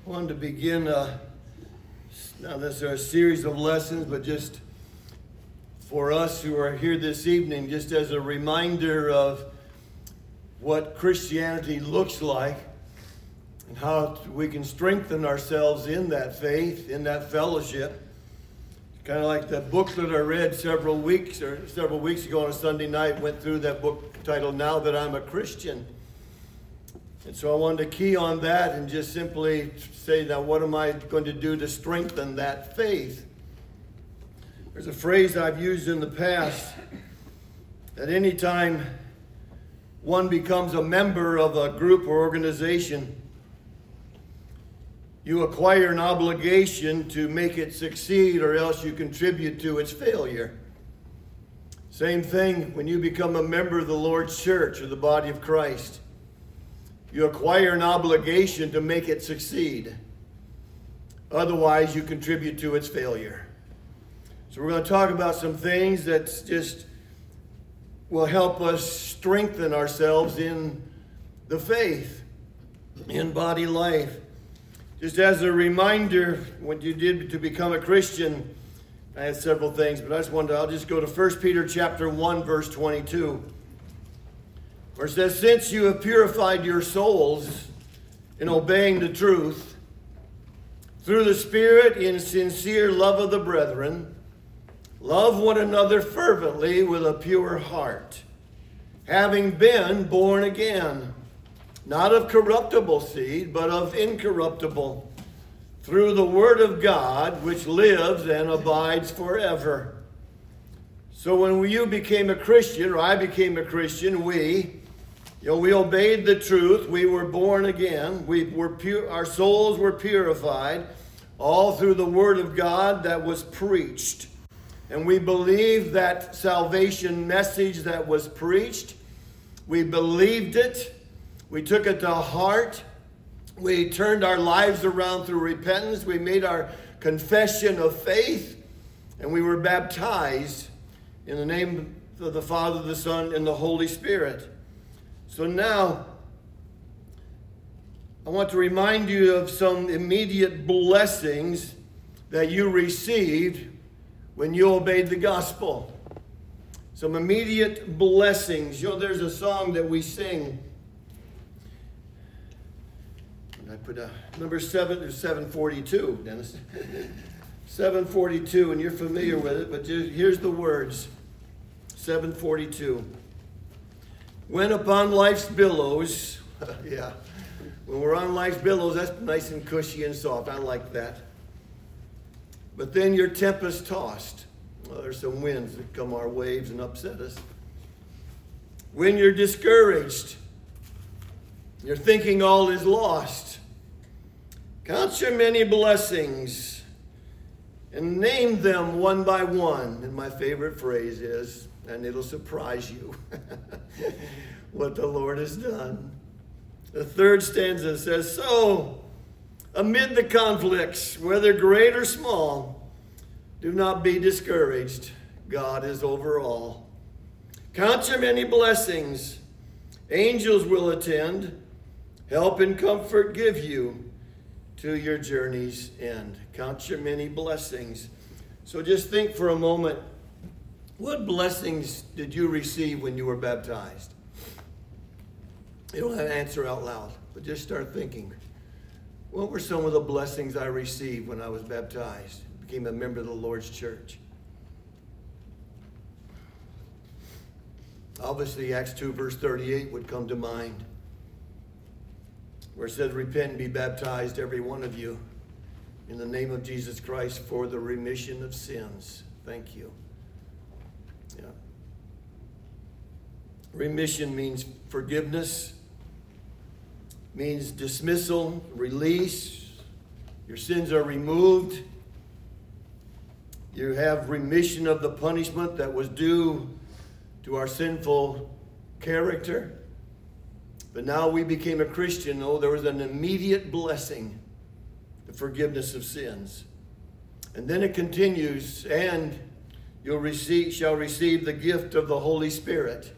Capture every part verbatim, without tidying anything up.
wanted to begin, uh, now this is a series of lessons, but just for us who are here this evening, just as a reminder of what Christianity looks like and how we can strengthen ourselves in that faith, in that fellowship. Kind of like that booklet I read several weeks or several weeks ago on a Sunday night, went through that book titled Now That I'm a Christian. And so I wanted to key on that and just simply say, now what am I going to do to strengthen that faith? There's a phrase I've used in the past that any time one becomes a member of a group or organization, you acquire an obligation to make it succeed, or else you contribute to its failure. Same thing when you become a member of the Lord's church or the body of Christ. You acquire an obligation to make it succeed. Otherwise, you contribute to its failure. So we're going to talk about some things that just will help us strengthen ourselves in the faith, in body life. Just as a reminder, when you did to become a Christian, I had several things, but I just wanted to, I'll just go to First Peter chapter one, verse twenty-two. Where it says, since you have purified your souls in obeying the truth, through the Spirit in sincere love of the brethren, love one another fervently with a pure heart, having been born again, not of corruptible seed, but of incorruptible, through the word of God, which lives and abides forever. So when you became a Christian, or I became a Christian, we... You know, we obeyed the truth. We were born again. We were pure. Our souls were purified, all through the word of God that was preached. And we believed that salvation message that was preached. We believed it. We took it to heart. We turned our lives around through repentance. We made our confession of faith, and we were baptized in the name of the Father, the Son, and the Holy Spirit. So now, I want to remind you of some immediate blessings that you received when you obeyed the gospel. Some immediate blessings. You know, there's a song that we sing. I put a number seven or seven forty-two, Dennis. seven forty-two, and you're familiar with it, but here's the words. seven forty-two. When upon life's billows, yeah, when we're on life's billows, that's nice and cushy and soft. I like that. But then you're tempest tossed. Well, there's some winds that come our waves and upset us. When you're discouraged, you're thinking all is lost. Count your many blessings and name them one by one. And my favorite phrase is, and it'll surprise you, what the Lord has done. The third stanza says, so, amid the conflicts, whether great or small, do not be discouraged. God is over all. Count your many blessings. Angels will attend. Help and comfort give you to your journey's end. Count your many blessings. So just think for a moment, what blessings did you receive when you were baptized? You don't have to answer out loud, but just start thinking. What were some of the blessings I received when I was baptized? Became a member of the Lord's church. Obviously, Acts two, verse thirty-eight would come to mind, where it says, repent and be baptized, every one of you, in the name of Jesus Christ for the remission of sins. Thank you. Yeah. Remission means forgiveness, means dismissal, release. Your sins are removed. You have remission of the punishment that was due to our sinful character. But now we became a Christian. Oh, there was an immediate blessing, the forgiveness of sins. And then it continues, and you'll receive, shall receive the gift of the Holy Spirit.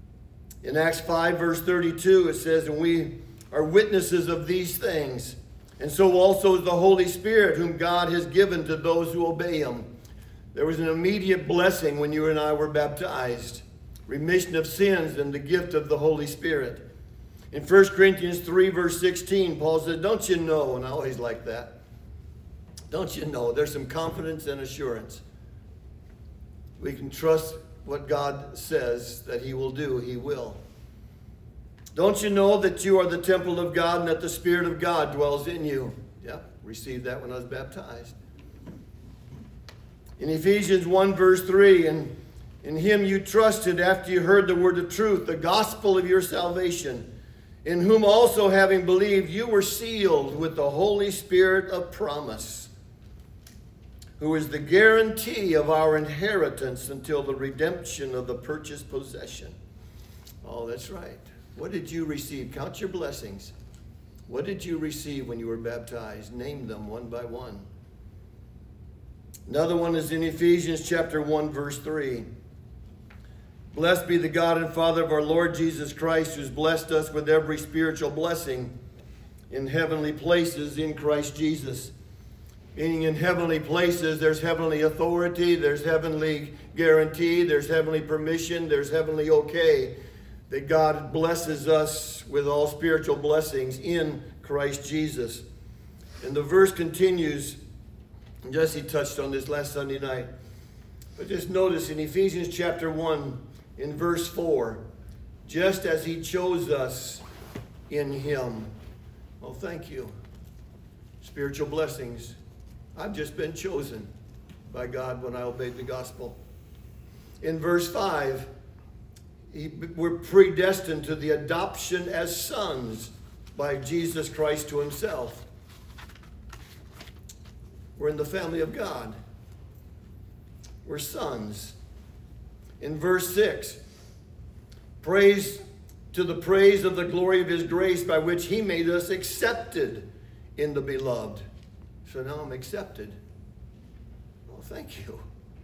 In Acts five, verse thirty-two, it says, and we are witnesses of these things. And so also is the Holy Spirit, whom God has given to those who obey him. There was an immediate blessing when you and I were baptized. Remission of sins and the gift of the Holy Spirit. In First Corinthians three, verse sixteen, Paul said, don't you know, and I always like that, don't you know, there's some confidence and assurance. We can trust what God says that he will do, he will. Don't you know that you are the temple of God and that the Spirit of God dwells in you? Yep, received that when I was baptized. In Ephesians one, verse three, and in him you trusted after you heard the word of truth, the gospel of your salvation, in whom also having believed you were sealed with the Holy Spirit of promise, who is the guarantee of our inheritance until the redemption of the purchased possession. Oh, that's right. What did you receive? Count your blessings. What did you receive when you were baptized? Name them one by one. Another one is in Ephesians chapter one, verse three. Blessed be the God and Father of our Lord Jesus Christ, who's blessed us with every spiritual blessing in heavenly places in Christ Jesus. Meaning in heavenly places, there's heavenly authority, there's heavenly guarantee, there's heavenly permission, there's heavenly okay. That God blesses us with all spiritual blessings in Christ Jesus. And the verse continues, and Jesse touched on this last Sunday night. But just notice in Ephesians chapter one, in verse four, just as he chose us in him. Oh, thank you. Spiritual blessings. I've just been chosen by God when I obeyed the gospel. In verse five, he, we're predestined to the adoption as sons by Jesus Christ to himself. We're in the family of God. We're sons. In verse six, praise to the praise of the glory of his grace by which he made us accepted in the beloved. So now I'm accepted. Well, thank you.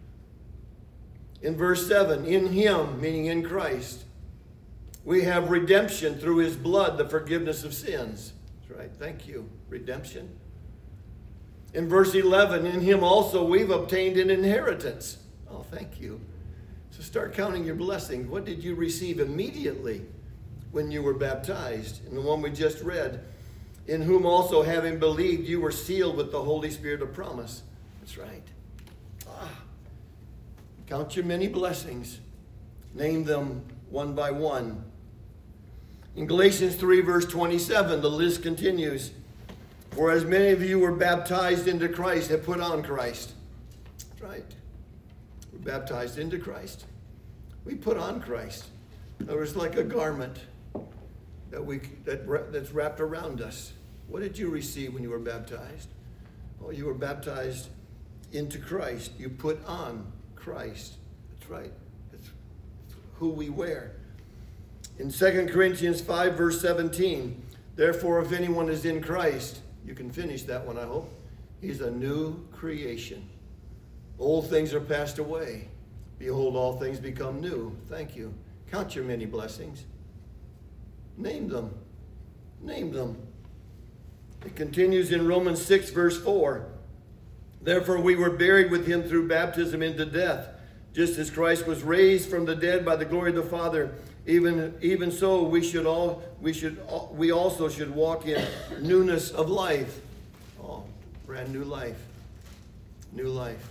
In verse seven, in him, meaning in Christ, we have redemption through his blood, the forgiveness of sins. That's right. Thank you. Redemption. In verse eleven, in him also we've obtained an inheritance. Oh, thank you. So start counting your blessings. What did you receive immediately when you were baptized? In the one we just read, in whom also having believed you were sealed with the Holy Spirit of promise. That's right. Ah. Count your many blessings. Name them one by one. In Galatians three, verse twenty-seven, the list continues. For as many of you were baptized into Christ have put on Christ. That's right. We're baptized into Christ. We put on Christ. It was like a garment that we that that's wrapped around us. What did you receive when you were baptized? Oh, you were baptized into Christ. You put on Christ. That's right. That's who we wear. In Second Corinthians five, verse seventeen, therefore, if anyone is in Christ, you can finish that one, I hope. He's a new creation. Old things are passed away. Behold, all things become new. Thank you. Count your many blessings. Name them. Name them. It continues in Romans six, verse four. Therefore, we were buried with him through baptism into death, just as Christ was raised from the dead by the glory of the Father. Even, even so, we should all we should we also should walk in newness of life. Oh, brand new life. New life.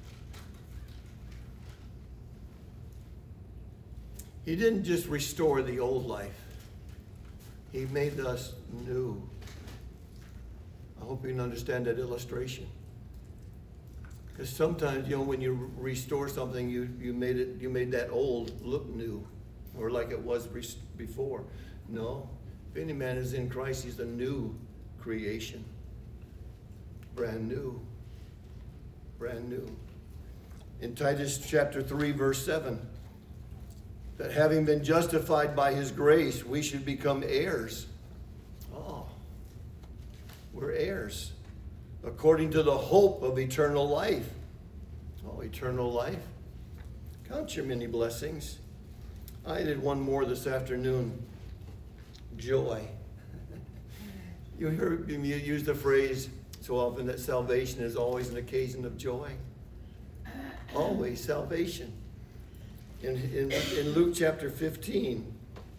He didn't just restore the old life. He made us new. I hope you can understand that illustration. Because sometimes, you know, when you restore something, you, you made it you made that old look new. Or like it was before. No. If any man is in Christ, he's a new creation. Brand new. Brand new. In Titus chapter three, verse seven, that having been justified by his grace, we should become heirs. Oh, we're heirs. According to the hope of eternal life. Oh, eternal life. Count your many blessings. I did one more this afternoon. Joy. You heard me use the phrase so often that salvation is always an occasion of joy. Always salvation. In, in, in Luke chapter fifteen,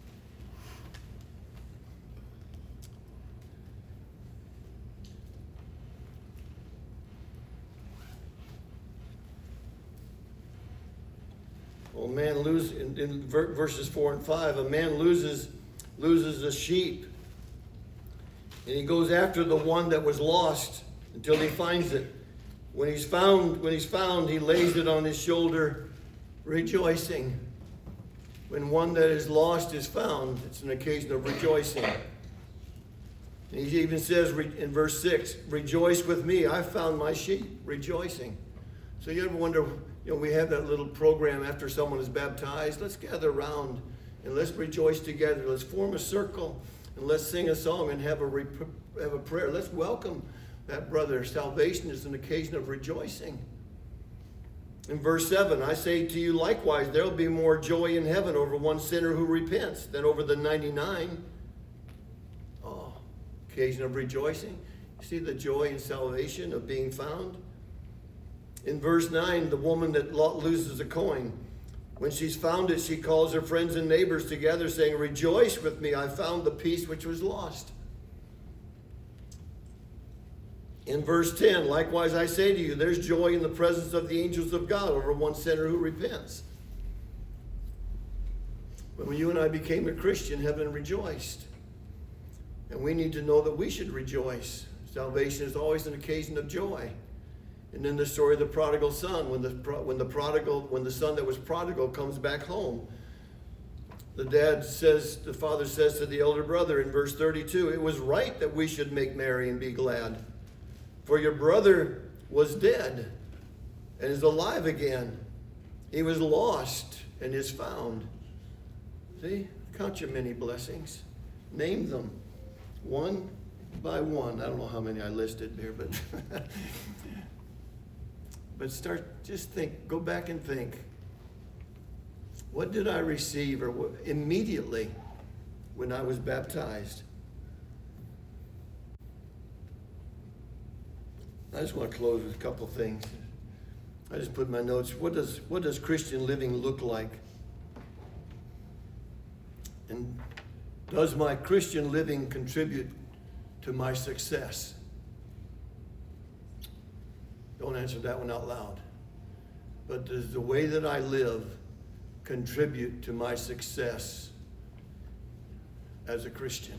well, man lose in, in verses four and five. A man loses loses a sheep, and he goes after the one that was lost until he finds it. When he's found, when he's found, he lays it on his shoulder, rejoicing. When one that is lost is found, it's an occasion of rejoicing. And he even says in verse six, "Rejoice with me, I found my sheep," rejoicing. So you ever wonder, you know, we have that little program after someone is baptized. Let's gather around and let's rejoice together. Let's form a circle and let's sing a song and have a, rep- have a prayer. Let's welcome that brother. Salvation is an occasion of rejoicing. In verse seven, "I say to you likewise, there will be more joy in heaven over one sinner who repents than over the ninety-nine. Oh, occasion of rejoicing. You see the joy and salvation of being found? In verse nine, the woman that loses a coin, when she's found it, she calls her friends and neighbors together, saying, "Rejoice with me, I found the piece which was lost." In verse ten, "Likewise I say to you, there's joy in the presence of the angels of God over one sinner who repents." When you and I became a Christian, heaven rejoiced. And we need to know that we should rejoice. Salvation is always an occasion of joy. And in the story of the prodigal son, when the when the prodigal, when the son that was prodigal comes back home, the dad says, the father says to the elder brother in verse thirty-two, "It was right that we should make merry and be glad. For your brother was dead and is alive again. He was lost and is found." See, count your many blessings. Name them one by one. I don't know how many I listed here, but but start, just think, go back and think. What did I receive or what, immediately when I was baptized? I just want to close with a couple things. I just put in my notes, what does what does Christian living look like? And does my Christian living contribute to my success? Don't answer that one out loud. But does the way that I live contribute to my success as a Christian?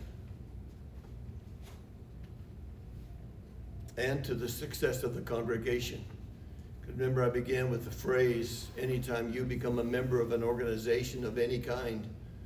And to the success of the congregation. Because remember, I began with the phrase, anytime you become a member of an organization of any kind,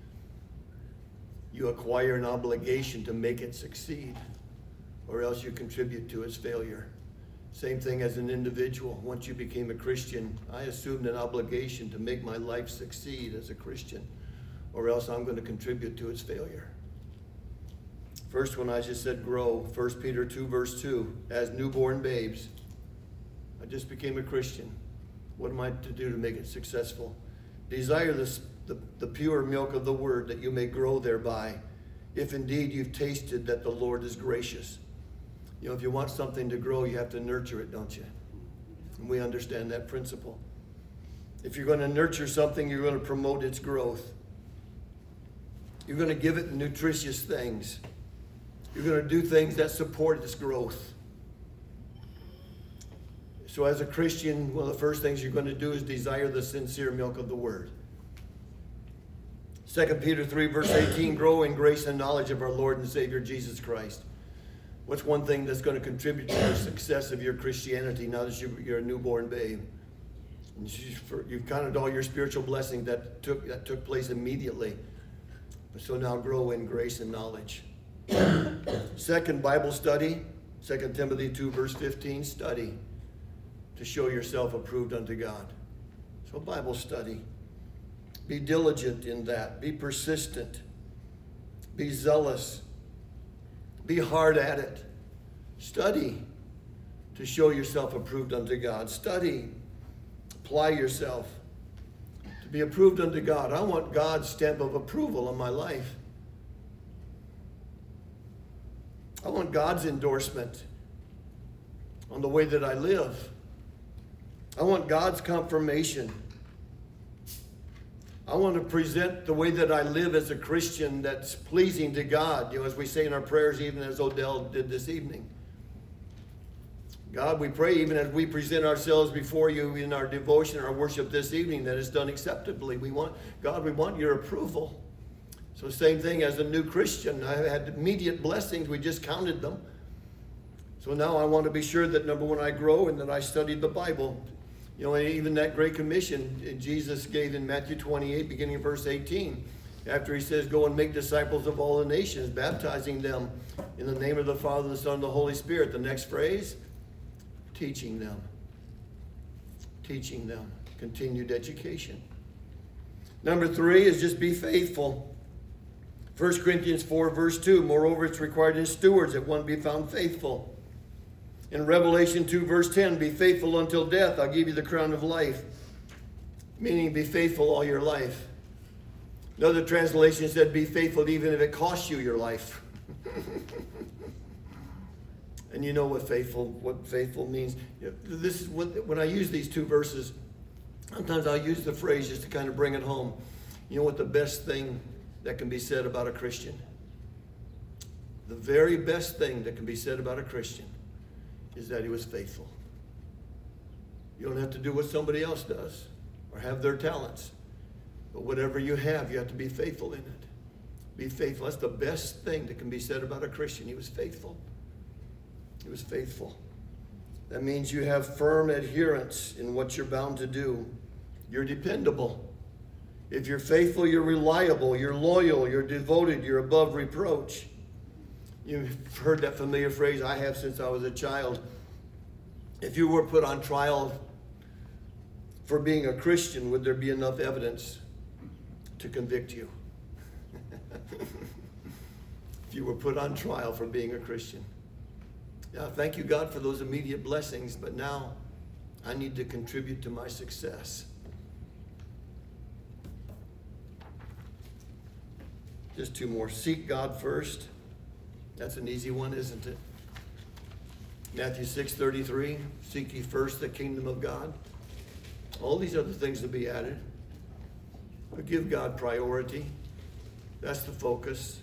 you acquire an obligation to make it succeed, or else you contribute to its failure. Same thing as an individual. Once you became a Christian, I assumed an obligation to make my life succeed as a Christian, or else I'm going to contribute to its failure. First one, I just said grow. First Peter two, verse two, as newborn babes. I just became a Christian. What am I to do to make it successful? Desire this, the, the pure milk of the word, that you may grow thereby, if indeed you've tasted that the Lord is gracious. You know, if you want something to grow, you have to nurture it, don't you? And we understand that principle. If you're going to nurture something, you're going to promote its growth. You're going to give it nutritious things. You're going to do things that support its growth. So as a Christian, one of the first things you're going to do is desire the sincere milk of the word. Second Peter three, verse eighteen, grow in grace and knowledge of our Lord and Savior Jesus Christ. What's one thing that's going to contribute to the success of your Christianity now that you're a newborn babe? You've counted all your spiritual blessings that took, that took place immediately. So now grow in grace and knowledge. Second, Bible study. Second Timothy two, verse fifteen, study to show yourself approved unto God. So Bible study. Be diligent in that. Be persistent. Be zealous. Be hard at it. Study to show yourself approved unto God. Study. Apply yourself to be approved unto God. I want God's stamp of approval on my life. I want God's endorsement on the way that I live. I want God's confirmation. I want to present the way that I live as a Christian that's pleasing to God, you know, as we say in our prayers, even as Odell did this evening. God, we pray even as we present ourselves before you in our devotion, our worship this evening, that it's done acceptably. We want, God, we want your approval. So same thing as a new Christian. I had immediate blessings. We just counted them. So now I want to be sure that, number one, I grow and that I studied the Bible. You know, even that Great Commission Jesus gave in Matthew twenty-eight, beginning of verse eighteen, after he says, go and make disciples of all the nations, baptizing them in the name of the Father, the Son, and the Holy Spirit. The next phrase, teaching them. Teaching them. Continued education. Number three is just be faithful. First Corinthians four, verse two, moreover, it's required in stewards that one be found faithful. In Revelation two, verse ten, be faithful until death, I'll give you the crown of life. Meaning be faithful all your life. Another translation said be faithful even if it costs you your life. And you know what faithful, what faithful means. This is what, when I use these two verses, sometimes I'll use the phrase just to kind of bring it home. You know what the best thing that can be said about a Christian? The very best thing that can be said about a Christian is that he was faithful. You don't have to do what somebody else does or have their talents. But whatever you have, you have to be faithful in it. Be faithful. That's the best thing that can be said about a Christian. He was faithful. He was faithful. That means you have firm adherence in what you're bound to do. You're dependable. If you're faithful, you're reliable, you're loyal, you're devoted, you're above reproach. You've heard that familiar phrase, I have since I was a child. If you were put on trial for being a Christian, would there be enough evidence to convict you? If you were put on trial for being a Christian. Yeah, thank you, God, for those immediate blessings, but now I need to contribute to my success. Just two more. Seek God first. That's an easy one, isn't it? Matthew six thirty-three, seek ye first the kingdom of God. All these other things to be added. But give God priority. That's the focus.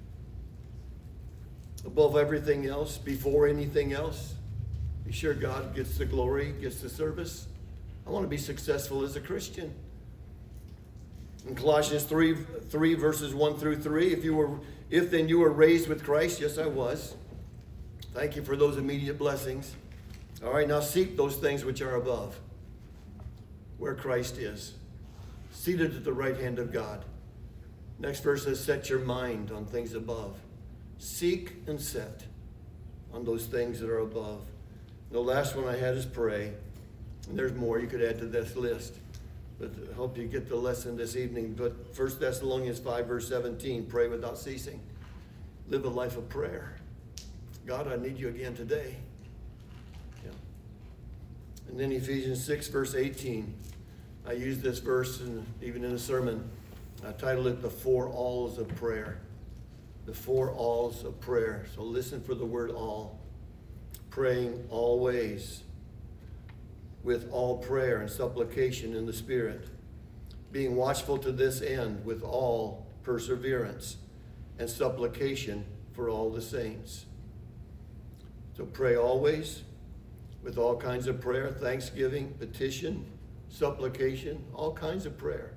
Above everything else, before anything else, be sure God gets the glory, gets the service. I want to be successful as a Christian. In Colossians three, three verses one through three, if you were, if then you were raised with Christ, yes, I was. Thank you for those immediate blessings. All right, now seek those things which are above, where Christ is, seated at the right hand of God. Next verse says, set your mind on things above. Seek and set on those things that are above. The last one I had is pray. And there's more you could add to this list. But I hope you get the lesson this evening. But First Thessalonians five, verse seventeen, pray without ceasing. Live a life of prayer. God, I need you again today. Yeah. And then Ephesians six, verse eighteen. I use this verse in, even in a sermon. I title it The Four Alls of Prayer. The four alls of prayer. So listen for the word all. Praying always with all prayer and supplication in the Spirit. Being watchful to this end with all perseverance and supplication for all the saints. So pray always with all kinds of prayer, thanksgiving, petition, supplication, all kinds of prayer.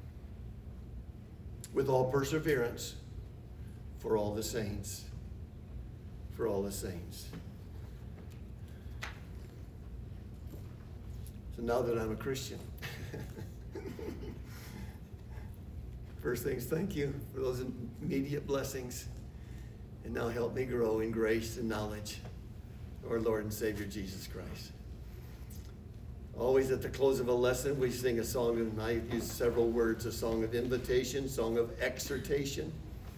With all perseverance. For all the saints. For all the saints. So now that I'm a Christian, first things, thank you for those immediate blessings. And now help me grow in grace and knowledge of our Lord and Savior Jesus Christ. Always at the close of a lesson, we sing a song, and I use several words, a song of invitation, song of exhortation.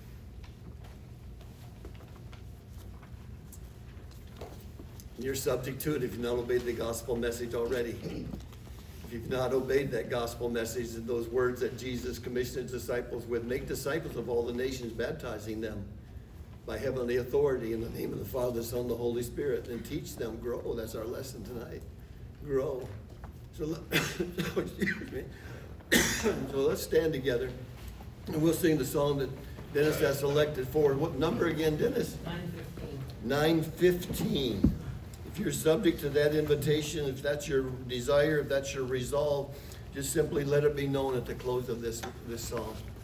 You're subject to it if you've not obeyed the gospel message already. If you've not obeyed that gospel message and those words that Jesus commissioned his disciples with, make disciples of all the nations, baptizing them by heavenly authority in the name of the Father, the Son, and the Holy Spirit, and teach them, grow. That's our lesson tonight. Grow. So, let, excuse me. So let's stand together, and we'll sing the song that Dennis has selected for. What number again, Dennis? nine fifteen. nine fifteen. If you're subject to that invitation, if that's your desire, if that's your resolve, just simply let it be known at the close of this, this song.